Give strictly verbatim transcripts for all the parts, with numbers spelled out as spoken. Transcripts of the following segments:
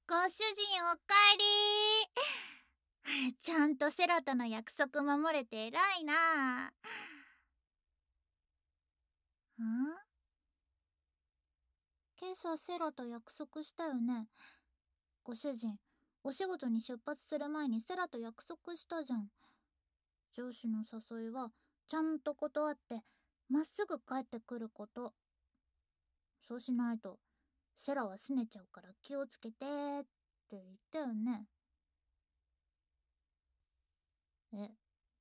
ご主人おかえり。ちゃんとセラとの約束守れて偉いな。ん？今朝セラと約束したよね。ご主人、お仕事に出発する前にセラと約束したじゃん。上司の誘いはちゃんと断ってまっすぐ帰ってくること。そうしないとセラは拗ねちゃうから気をつけてーって言ったよね。え、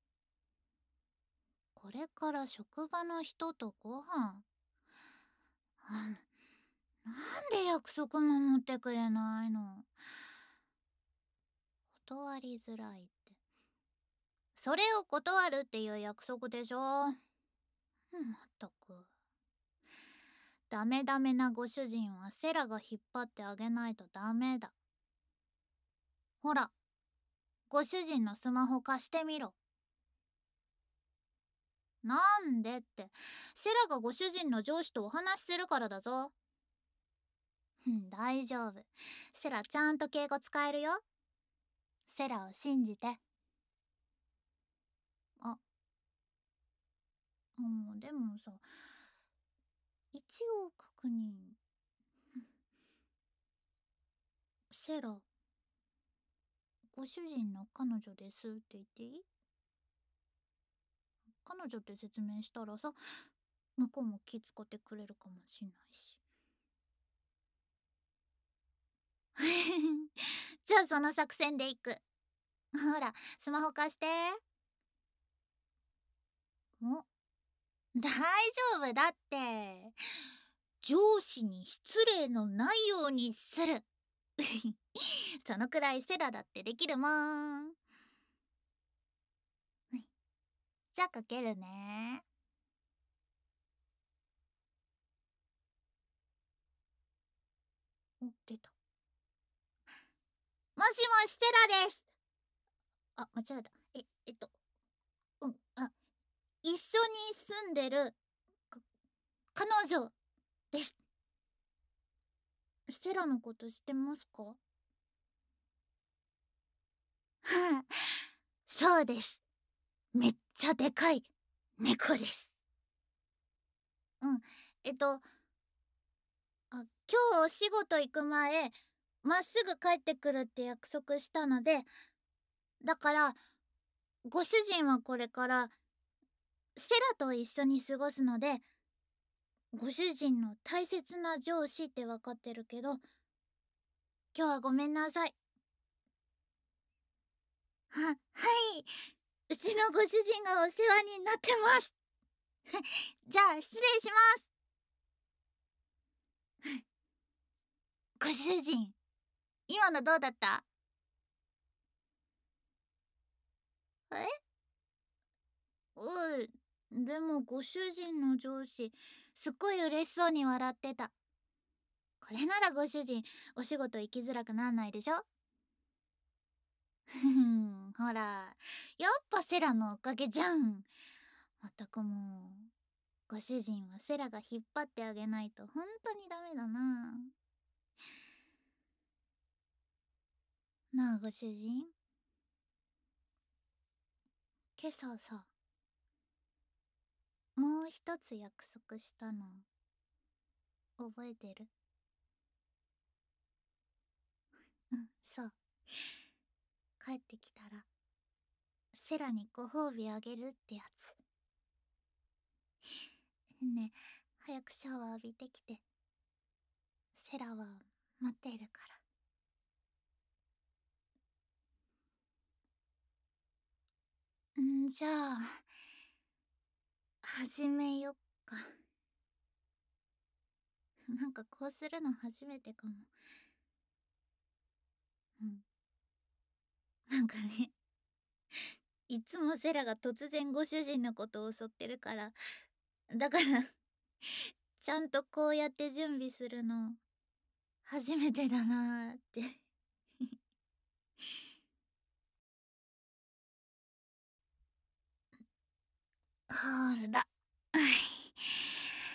これから職場の人とご飯。あ、なんで約束守ってくれないの？断りづらいって。それを断るっていう約束でしょ。まったく。ダメダメなご主人はセラが引っ張ってあげないとダメだ。ほら、ご主人のスマホ貸してみろ。なんでって、セラがご主人の上司とお話しするからだぞ。大丈夫。セラちゃんと敬語使えるよ。セラを信じて。あ、うん、でもさ、一応確認。セラ、ご主人の彼女ですって言っていい？彼女って説明したらさ、向こうも気遣ってくれるかもしんないし。じゃあその作戦で行く。ほら、スマホ貸して。お、大丈夫だって。上司に失礼のないようにする。そのくらいセラだってできるもん。じゃあかけるね。お、出た。もしもし、セラです。あ、間違えた。え、えっと、うん、あ、一緒に住んでる、か、彼女です。セラのこと知ってますか？はあ、そうです。めっちゃでかい猫です。うん、えっと、あ、今日お仕事行く前、まっすぐ帰ってくるって約束したので、だから、ご主人はこれから、セラと一緒に過ごすので、ご主人の大切な上司ってわかってるけど、今日はごめんなさい。は、はい。うちのご主人がお世話になってます。じゃあ、失礼します。ご主人、今のどうだった？え？おい、でもご主人の上司、すっごい嬉しそうに笑ってた。これならご主人、お仕事行きづらくなんないでしょ？ふふん、ほら、やっぱセラのおかげじゃん。まったくもう、ご主人はセラが引っ張ってあげないとほんとにダメだな。なあご主人、今朝さ、もう一つ約束したの覚えてる？うん、そう。帰ってきたらセラにご褒美あげるってやつ。ねえ、早くシャワー浴びてきて。セラは待ってるから。んじゃあ始めよっか。なんかこうするの初めてかも。うん、なんかね、いつもセラが突然ご主人のことを襲ってるから、だからちゃんとこうやって準備するの初めてだなーって。ほら、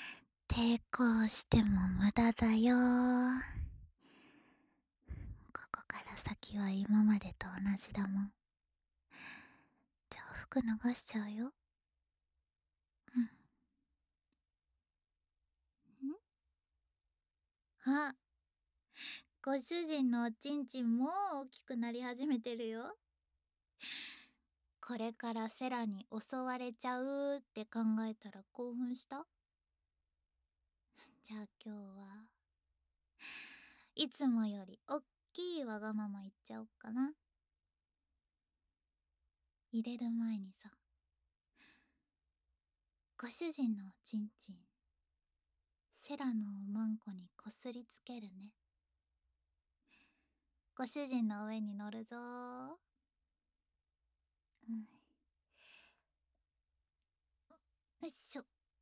抵抗しても無駄だよ。 きは今までと同じだもん。じゃあ服脱しちゃうよ。うん。んあ、ご主人のおちんちんもう大きくなり始めてるよ。これからセラに襲われちゃうって考えたら興奮した？じゃあ今日はいつもよりおっきいわがまま言っちゃおっかな。入れる前にさ、ご主人のおちんちんセラのおまんこにこすりつけるね。ご主人の上に乗るぞー。うん、よいしょ。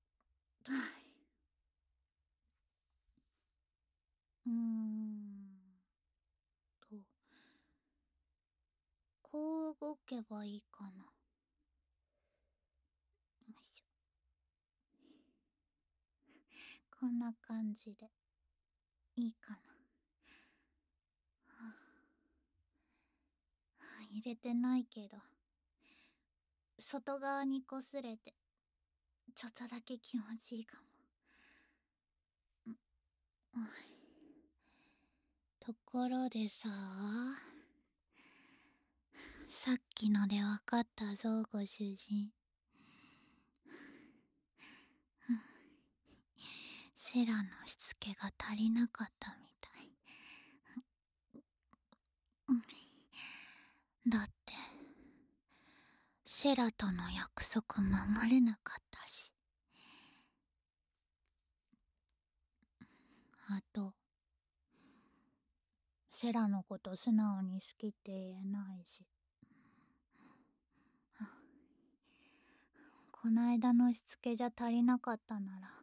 うーんとこう動けばいいかな。よいしょ。こんな感じでいいかな。はあ、入れてないけど外側にこすれてちょっとだけ気持ちいいかも。うん、ところでさ、さっきのでわかったぞご主人。セラのしつけが足りなかったみたい。だってセラとの約束守れなかったし、あとセラのこと素直に好きって言えないし、こないだのしつけじゃ足りなかったなら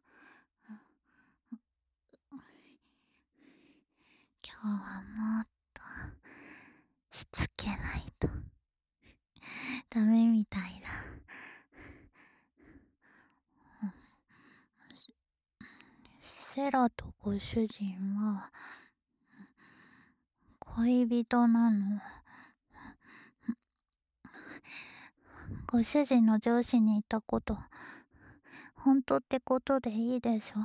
今日はもっとしつけないとダメみたいだ。セラとご主人は恋人なの。ご主人の上司に言ったこと本当ってことでいいでしょ。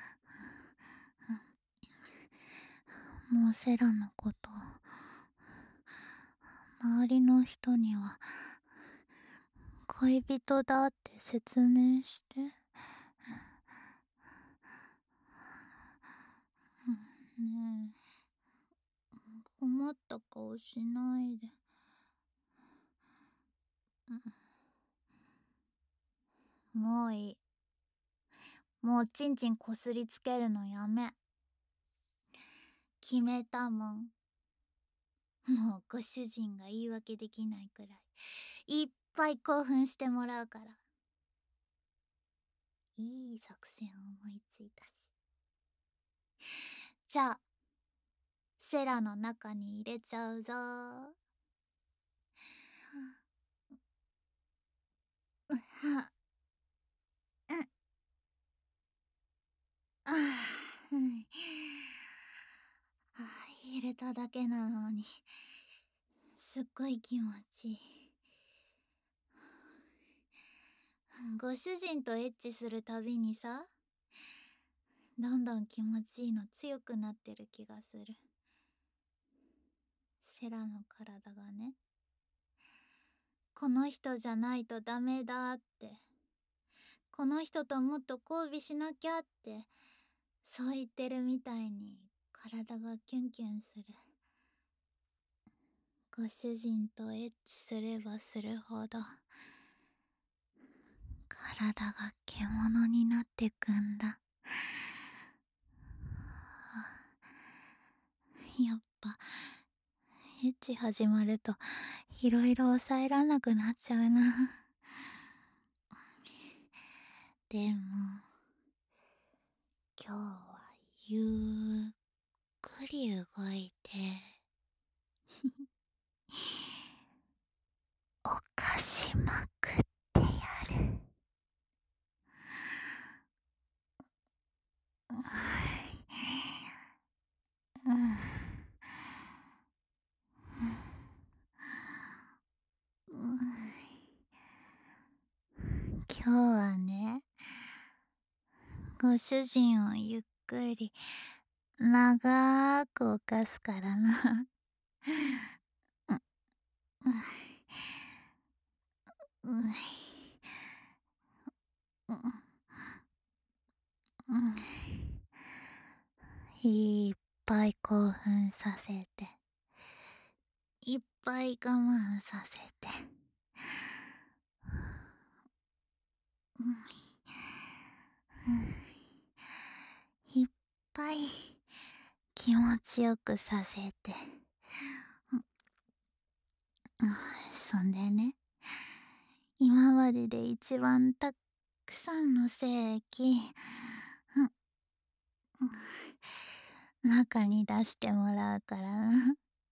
もうセラのこと周りの人には恋人だって説明して。ねえ、困った顔しないで。もういい。もうちんちんこすりつけるのやめ。決めたもん。もうご主人が言い訳できないくらいいっぱい興奮してもらうから。いい作戦思いついたし。じゃあセラの中に入れちゃうぞー。うはうんあー、うん、あー入れただけなのにすっごい気持ちいい。ご主人とエッチするたびにさ、どんどん気持ちいいの強くなってる気がする。セラの体がね、この人じゃないとダメだって、この人ともっと交尾しなきゃって、そう言ってるみたいに体がキュンキュンする。ご主人とエッチすればするほど体が獣になってくんだ。やっぱエッチ始まるといろいろ抑えらんなくなっちゃうな。でも今日はゆっくり動いて犯しまくってやる。うん、 今日はね、ご主人をゆっくり長く動かすからな。う、う、う、うん、いっぱい興奮させて、いっぱい我慢させて、うん、いっぱい気持ちよくさせて、そんでね、今までで一番たくさんの精液、中に出してもらうからな。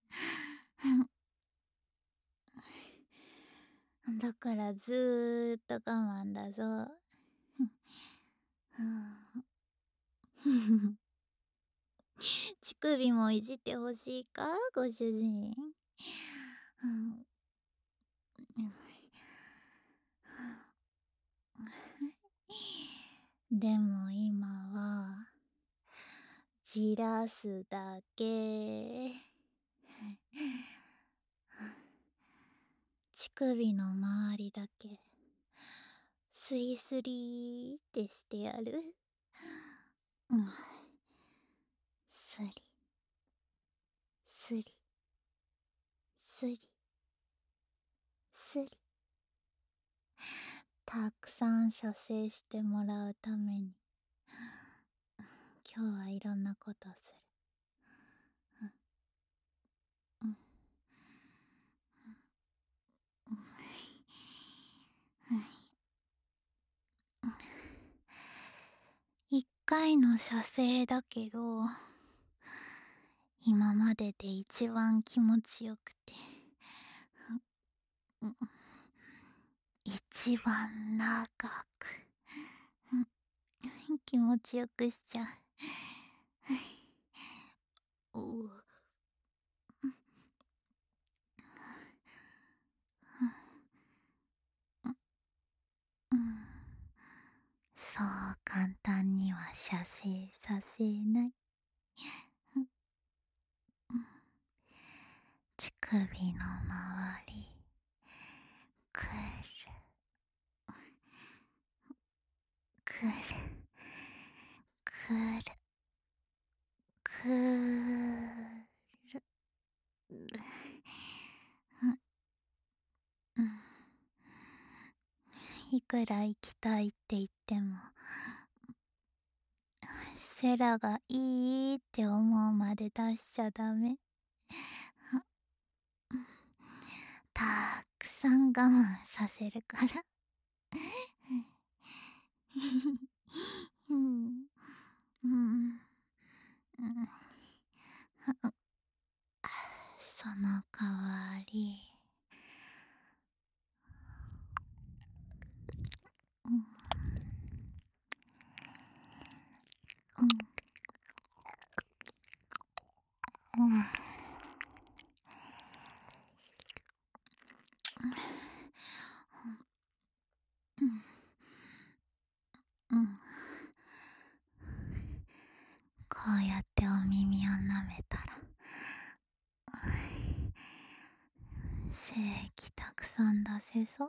だからずーっと我慢だぞ。乳首もいじってほしいか、ご主人。でも今はじらすだけ。乳首の周りだけスリスリってしてやる。うん、スリスリスリスリ。たくさん射精してもらうために今日はいろんなことする。うん、うん、一回の射精だけど今までで一番気持ちよくて、うん、一番長く、うん、気持ちよくしちゃう。おう、うん、そう簡単には射精させない。乳首の周りくるくるくるくる、うん、いくら行きたいって言ってもセラがいいって思うまで出しちゃダメ。たくさん我慢させるから。うんうん、その代わり、うん、うん、うん、うん、こうやってお耳を舐めたら精液たくさん出せそう。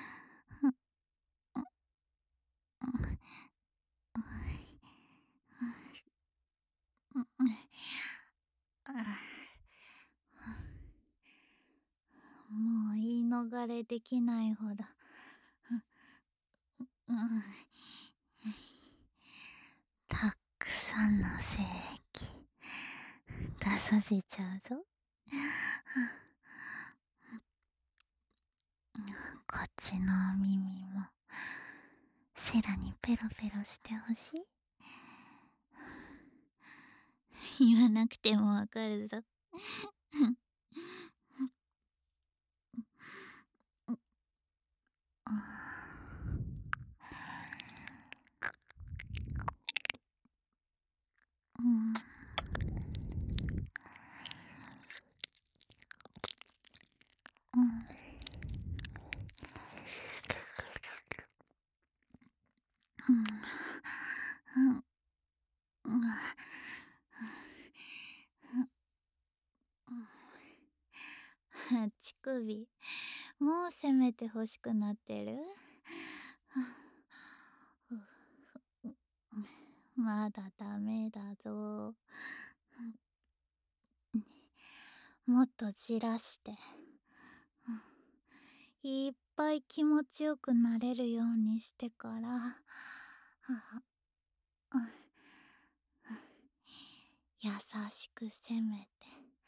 もう言い逃れできないほど、うん、たくさんの精液出させちゃうぞ。こっちのお耳もセラにペロペロしてほしい。言わなくてもわかるぞ。うん、うん、 首、もう攻めて欲しくなってる？まだダメだぞ。もっとじらして、いっぱい気持ちよくなれるようにしてから、優しく攻めて、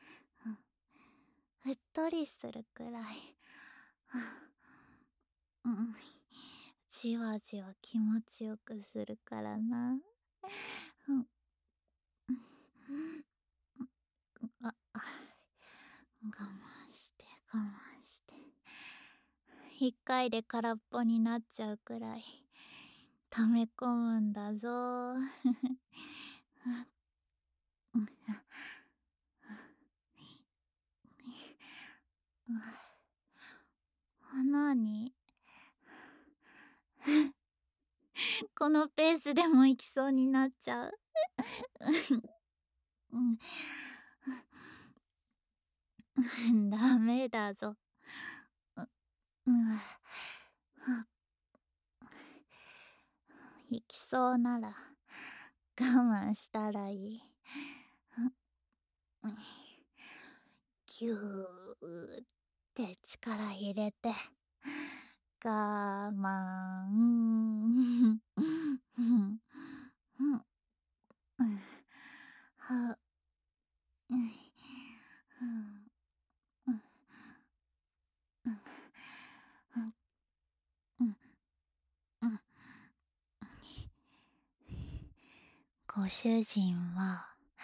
うっとりするくらい、うん、じわじわ気持ちよくするからな。うん、あ、我慢して我慢して、一回で空っぽになっちゃうくらい溜め込むんだぞ。なに？このペースでも行きそうになっちゃう。ダメだぞ。行きそうなら我慢したらいい。ぎゅーって力入れて我慢。ご主人は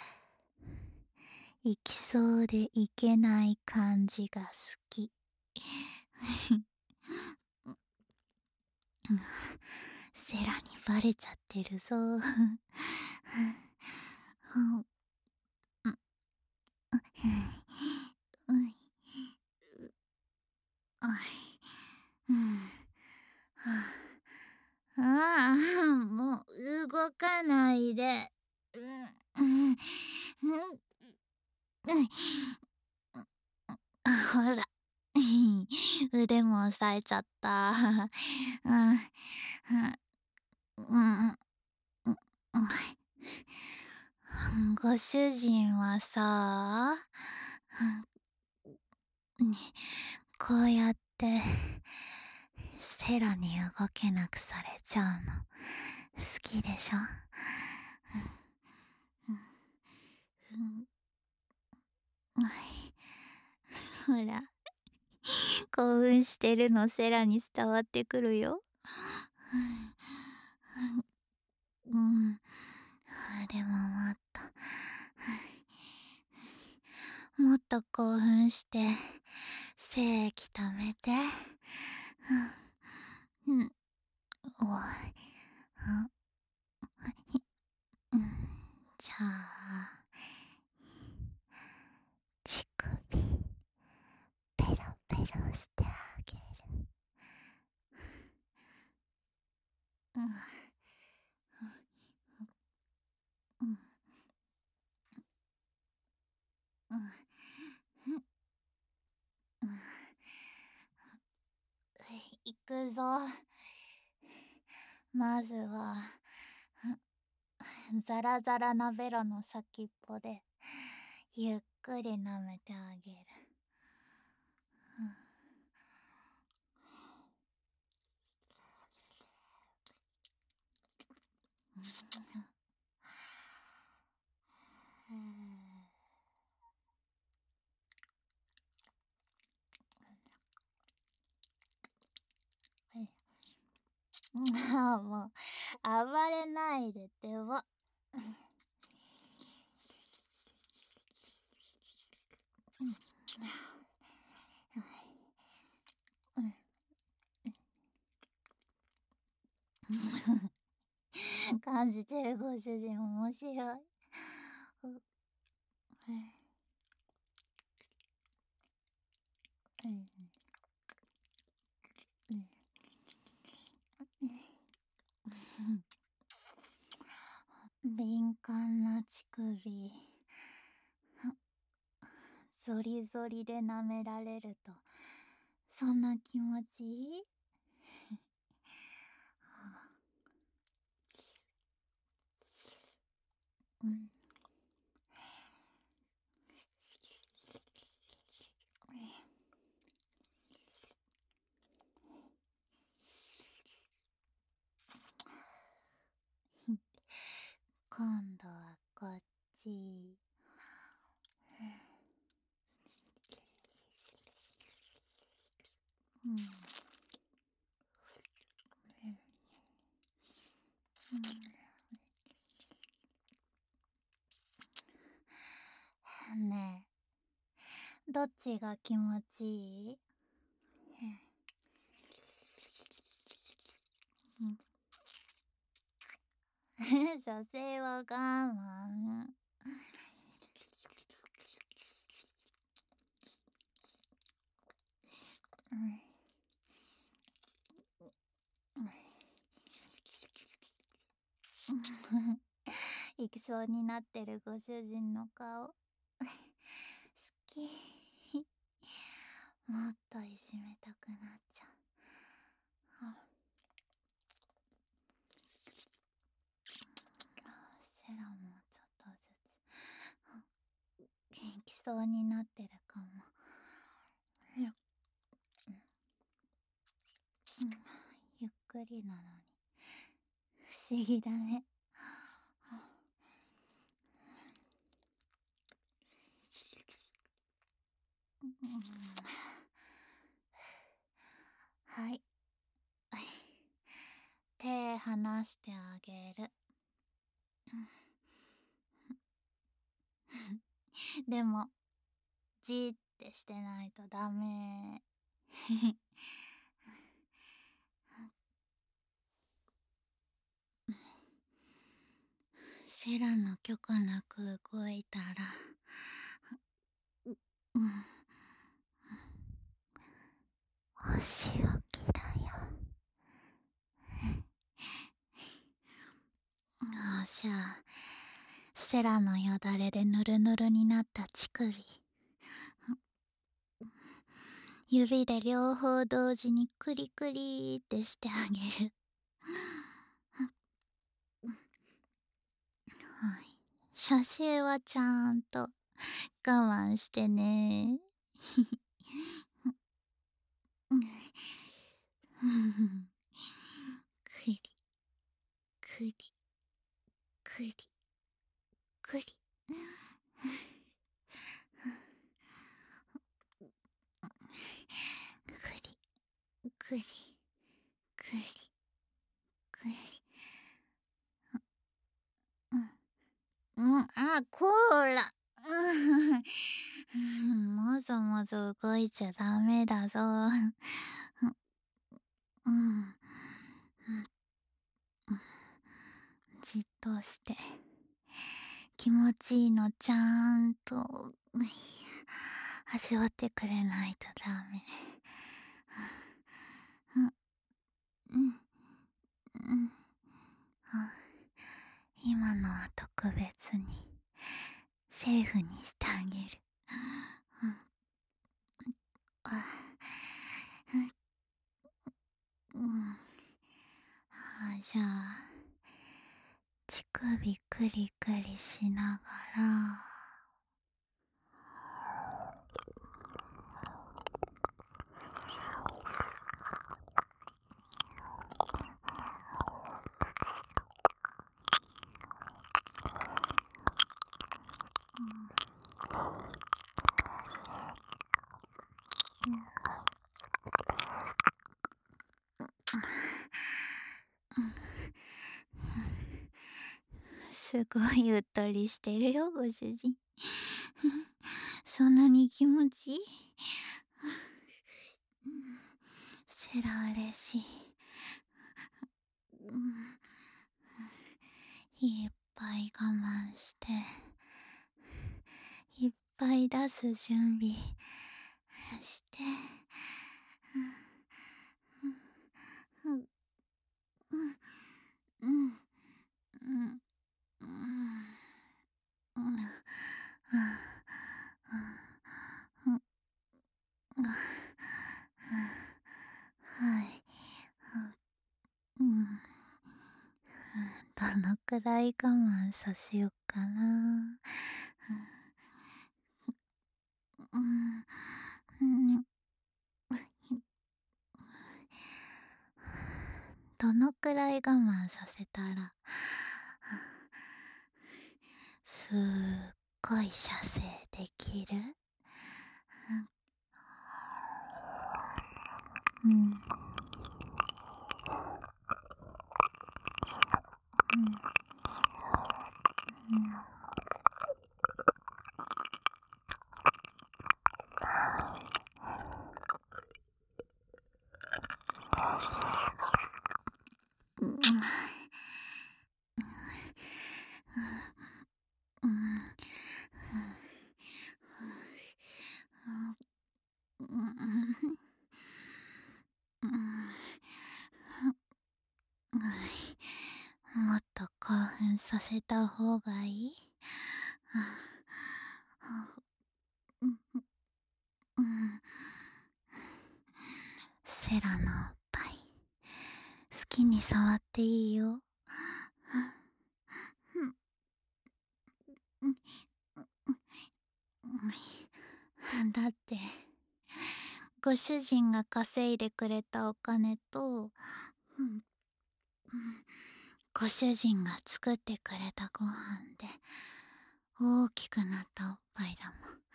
行きそうで行けない感じが好き。セラにバレちゃってるぞ。ああ、もう動かないで。ほら、腕も押さえちゃった。ご主人はさ、こうやってセラに動けなくされちゃうの好きでしょ？ほら、興奮してるのセラに伝わってくるよ。うん、でももっともっと興奮して精液溜めて。うん、おい、うん、じゃあ乳首ペロペロしてあげる。うんうんうんうん、行くぞ。まずはザラザラなベロの先っぽでゆっくり舐めてあげる。ああ、もう暴れないでってば。感じてるご主人面白い。敏感な乳首、ゾリゾリで舐められるとそんな気持ちうん。今度はこっち。うん。うん、ねえ、どっちが気持ちいい？うん。射精は我慢。うん。行きそうになってるご主人の顔好き。もっといじめたくなっちゃう。セラもちょっとずつ元気そうになってるかも。ゆっくりなのに不思議だね。はい。手離してあげる。でもじーってしてないとダメ。セラの許可なく動いたら、う、うん、お仕置きだよ。ああ、じゃあセラのよだれでぬるぬるになった乳首、指で両方同時にクリクリってしてあげる。はい。射精はちゃんと我慢してね。クリクリクリクリ。クリクリクリクリ。うん、うん、あ、こーら。うん、もぞもぞ動いちゃダメだぞ。うん、じっとして気持ちいいのちゃんと味わってくれないとダメ。うん、うん、うん。今のは特別にセーフにしてあげる。うん、あ、うん。あ、じゃあ乳首クリクリしながら、すごいうっとりしてるよご主人。そんなに気持ちいい？セラ嬉しい。いっぱい我慢していっぱい出す準備して、うん、うん、うん、うん、うん、うん、 らい我慢させよっかな。うん、うん、どのくらい我慢させたらすっごい射精できる？うん、うん、うん、うん、うん、うん、もっと興奮させた方がいい？うん、うん、セラのおっぱい好きに触っていいよ。だってご主人が稼いでくれたお金と、うん、ご主人が作ってくれたご飯で大きくなったおっぱいだ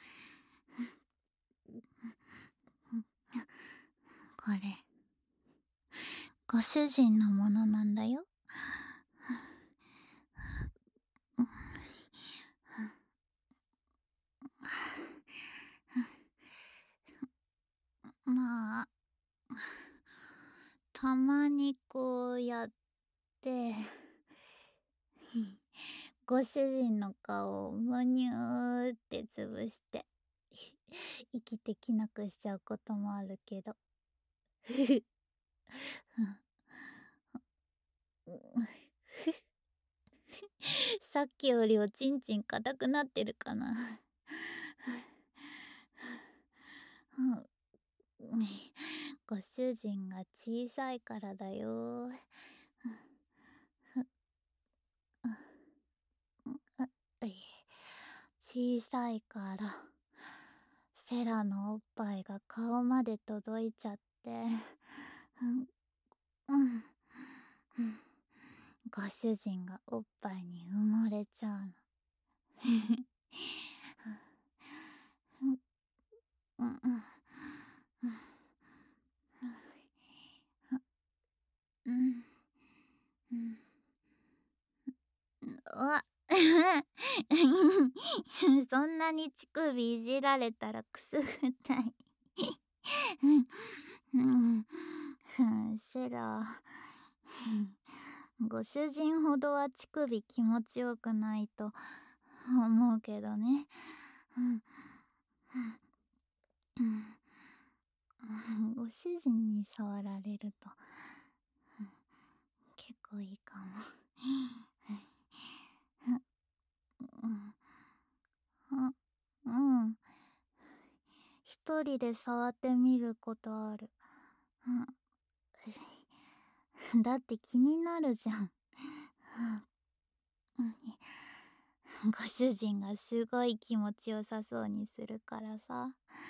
もん。これご主人のものなんだよ。まあたまにこうやってご主人の顔をむにゅーって潰して息できなくしちゃうこともあるけどさっきよりおちんちん硬くなってるかなご主人が小さいからだよ。小さいからセラのおっぱいが顔まで届いちゃって、うん、うん、ご主人がおっぱいに埋もれちゃうの。うん、うん、うん、うん、うわそんなに乳首いじられたらくすぐったいうん、セラ、ご主人ほどは乳首気持ちよくないと思うけどね。うんご主人に触られると結構いいかも。うん、うん、一人で触ってみることある。だって気になるじゃん。ご主人がすごい気持ちよさそうにするからさ。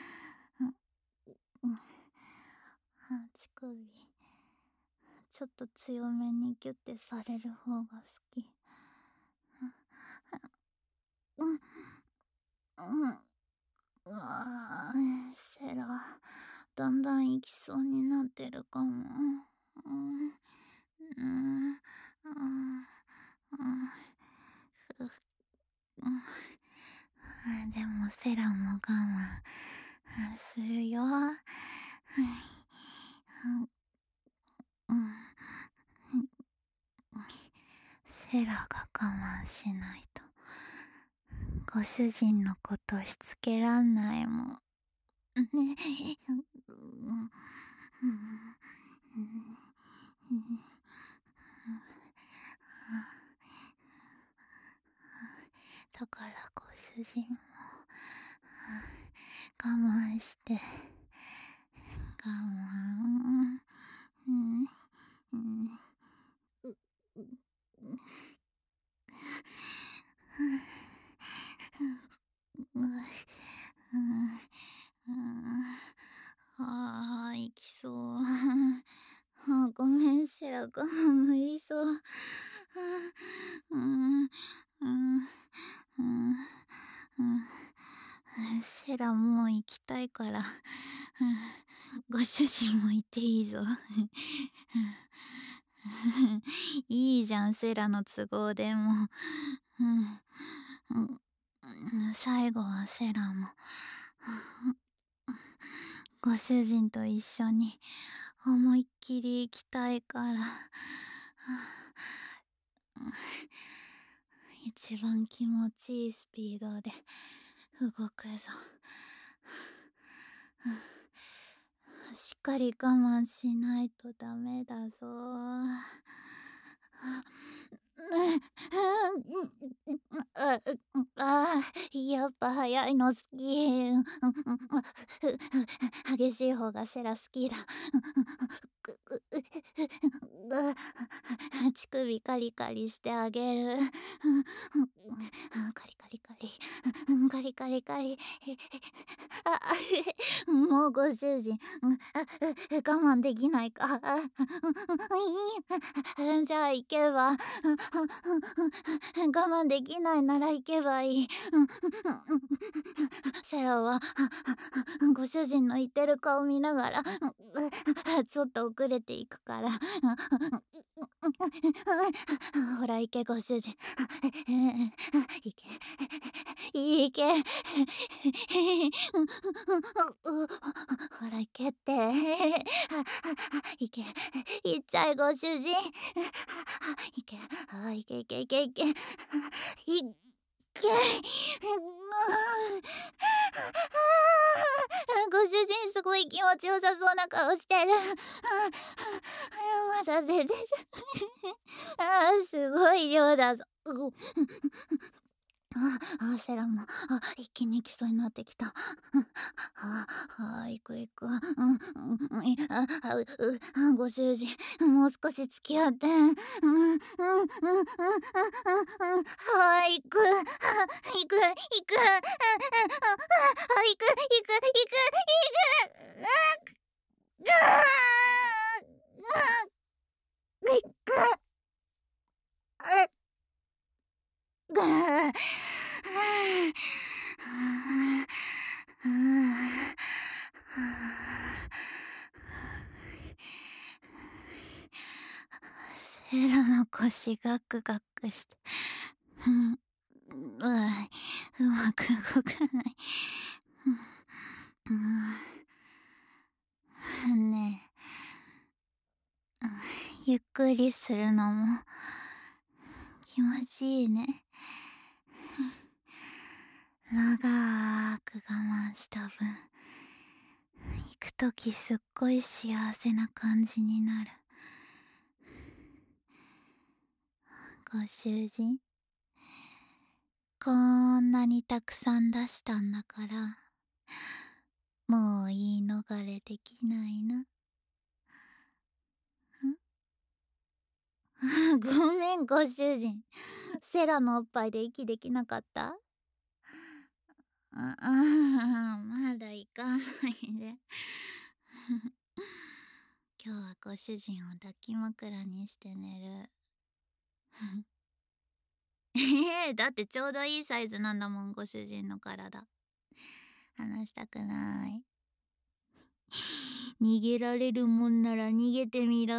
乳首ちょっと強めにギュッてされる方が好き。うん、うん、うわー、セラ、だんだん行きそうになってるかも。うん、うん、うん、うん、ふでもセラも我慢するよ。うん、セラが我慢しないとご主人のことしつけらんないもんね。だからご主人も我慢して我慢、うん、うん、 セラもう行きたいから。ご主人もいていいぞ。いいじゃん、セラの都合でも。最後はセラも。ご主人と一緒に思いっきり行きたいから。一番気持ちいいスピードで動くぞ。しっかり我慢しないとダメだぞ。ああ、やっぱ早いの好き。激しい方がセラ好きだ。乳首カリカリしてあげる。カリカリカリ。カリカリカリ。あ、もうご主人、我慢できないか。じゃあ行けば。我慢できないなら行けばいい。セラはご主人の言ってる顔見ながらちょっと遅れていくから。ほら行けご主人。行け行け。ほら行けって。行け行っちゃえご主人。行け行け行け行け行け行け。ご主人すごい気持ちよさそうな顔してる。まだ出てる。あーすごい量だぞ。ああ、セラも、あ、一気に行きそうになってきた。ああ、行く行く。うん、うん、あ、あ、う、う、ご主人、もう少し付き合って。うん、うん、うん、うん、うん、うん、はい、行く。行く、行く。あ、行く、行く、行く、行く。ああ、行く。ぐー。セラの腰ガクガクして、うん、うわうまく動かない。うん、ねえ、ゆっくりするのも気持ちいいね。長く我慢した分、行くときすっごい幸せな感じになる。ご主人、こんなにたくさん出したんだから、もう言い逃れできないな。んごめんご主人、セラのおっぱいで息できなかった？ああ、まだ行かないで。今日はご主人を抱き枕にして寝る。ええだってちょうどいいサイズなんだもん、ご主人の体。離したくない。逃げられるもんなら逃げてみろ。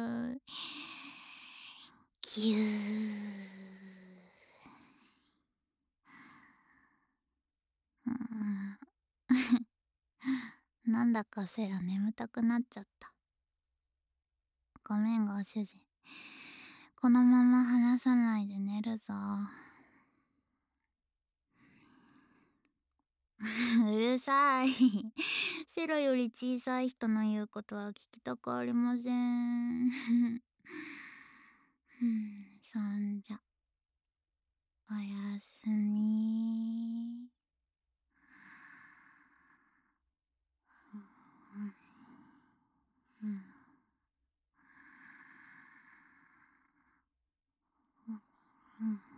ぎゅー。なんだかセラ眠たくなっちゃった。ごめんご主人。このまま離さないで寝るぞ。うるさい。セラより小さい人の言うことは聞きたくありません。そんじゃ、おやすみ。うんうん